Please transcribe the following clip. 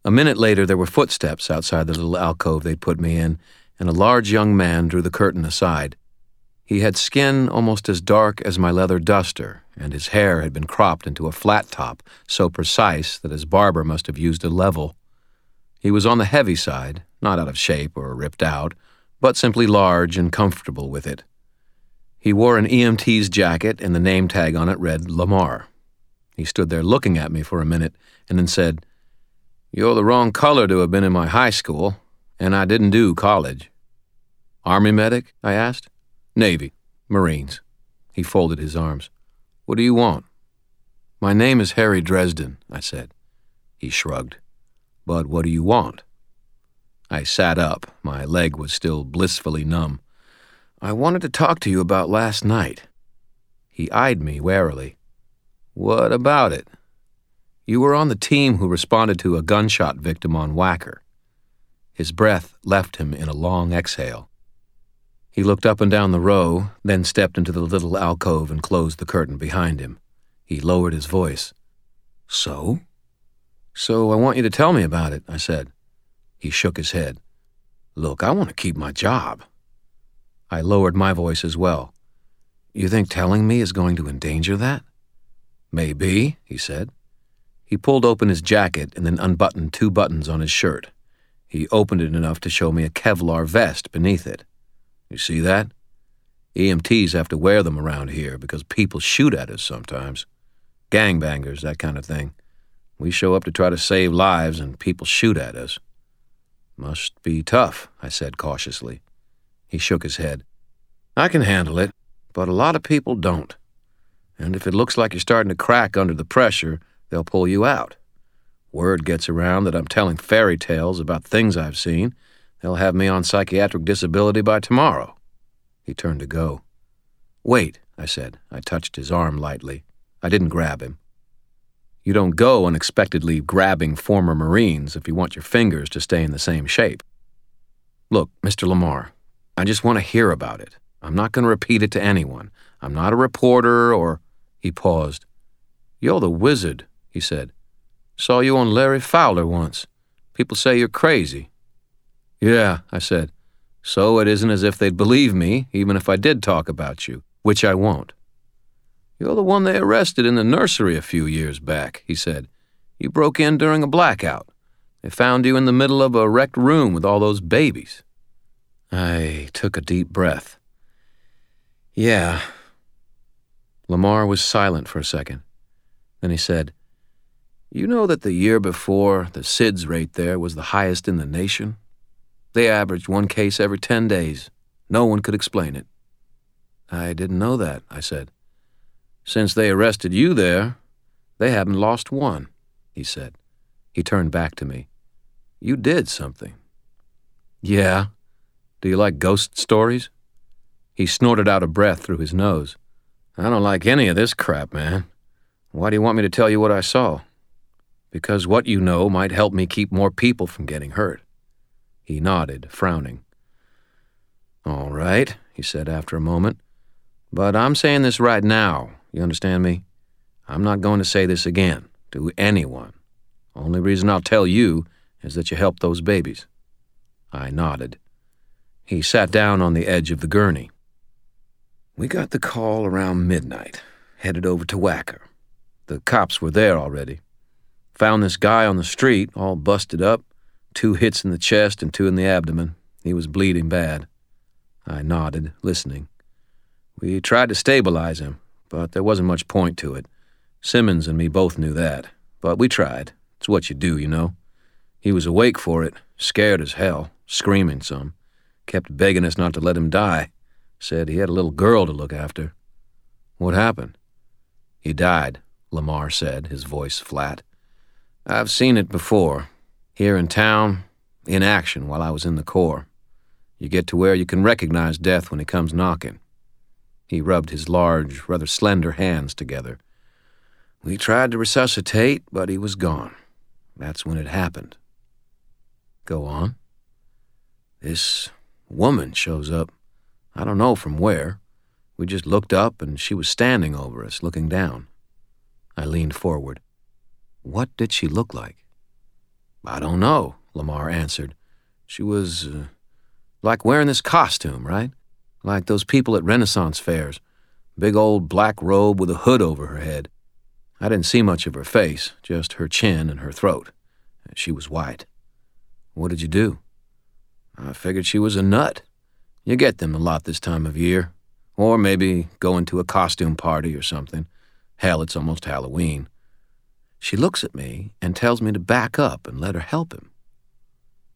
A minute later, there were footsteps outside the little alcove they'd put me in, and a large young man drew the curtain aside. He had skin almost as dark as my leather duster, and his hair had been cropped into a flat top so precise that his barber must have used a level. He was on the heavy side, not out of shape or ripped out, but simply large and comfortable with it. He wore an EMT's jacket, and the name tag on it read Lamar. He stood there looking at me for a minute, and then said, "You're the wrong color to have been in my high school, and I didn't do college." "Army medic?" I asked. "Navy. Marines." He folded his arms. "What do you want?" "My name is Harry Dresden," I said. He shrugged. "But what do you want?" I sat up. My leg was still blissfully numb. "I wanted to talk to you about last night." He eyed me warily. "What about it?" "You were on the team who responded to a gunshot victim on Wacker." His breath left him in a long exhale. He looked up and down the row, then stepped into the little alcove and closed the curtain behind him. He lowered his voice. "So?" "So I want you to tell me about it," I said. He shook his head. "Look, I want to keep my job." I lowered my voice as well. "You think telling me is going to endanger that?" "Maybe," he said. He pulled open his jacket and then unbuttoned 2 buttons on his shirt. He opened it enough to show me a Kevlar vest beneath it. "You see that? EMTs have to wear them around here because people shoot at us sometimes. Gangbangers, that kind of thing. We show up to try to save lives and people shoot at us." "Must be tough," I said cautiously. He shook his head. "I can handle it, but a lot of people don't. And if it looks like you're starting to crack under the pressure, they'll pull you out. Word gets around that I'm telling fairy tales about things I've seen. They'll have me on psychiatric disability by tomorrow." He turned to go. "Wait," I said. I touched his arm lightly. I didn't grab him. You don't go unexpectedly grabbing former Marines if you want your fingers to stay in the same shape. "Look, Mr. Lamar, I just want to hear about it. I'm not going to repeat it to anyone. I'm not a reporter or—" He paused. "You're the wizard," he said. "Saw you on Larry Fowler once. People say you're crazy." "Yeah," I said. "So it isn't as if they'd believe me, even if I did talk about you, which I won't." "You're the one they arrested in the nursery a few years back," he said. "You broke in during a blackout. They found you in the middle of a wrecked room with all those babies." I took a deep breath. "Yeah." Lamar was silent for a second. Then he said, "You know that the year before, the SIDS rate there was the highest in the nation? They averaged 1 case every 10 days. No one could explain it." "I didn't know that," I said. "Since they arrested you there, they haven't lost one," he said. He turned back to me. "You did something." "Yeah. Do you like ghost stories?" He snorted out a breath through his nose. "I don't like any of this crap, man. Why do you want me to tell you what I saw?" "Because what you know might help me keep more people from getting hurt." He nodded, frowning. "All right," he said after a moment. "But I'm saying this right now, you understand me? I'm not going to say this again, to anyone. Only reason I'll tell you is that you helped those babies." I nodded. He sat down on the edge of the gurney. "We got the call around midnight, headed over to Wacker. The cops were there already. Found this guy on the street, all busted up, 2 hits in the chest and 2 in the abdomen. He was bleeding bad." I nodded, listening. "We tried to stabilize him, but there wasn't much point to it. Simmons and me both knew that, but we tried. It's what you do, you know. He was awake for it, scared as hell, screaming some. Kept begging us not to let him die. Said he had a little girl to look after." "What happened?" "He died," Lamar said, his voice flat. "I've seen it before. Here in town, in action while I was in the Corps. You get to where you can recognize death when he comes knocking." He rubbed his large, rather slender hands together. "We tried to resuscitate, but he was gone. That's when it happened." "Go on." "This woman shows up. I don't know from where. We just looked up and she was standing over us, looking down." I leaned forward. "What did she look like?" I don't know, Lamar answered. She was, like wearing this costume, right? Like those people at Renaissance fairs. Big old black robe with a hood over her head. I didn't see much of her face, just her chin and her throat. She was white. What did you do? I figured she was a nut. You get them a lot this time of year. Or maybe going to a costume party or something. Hell, it's almost Halloween. She looks at me and tells me to back up and let her help him.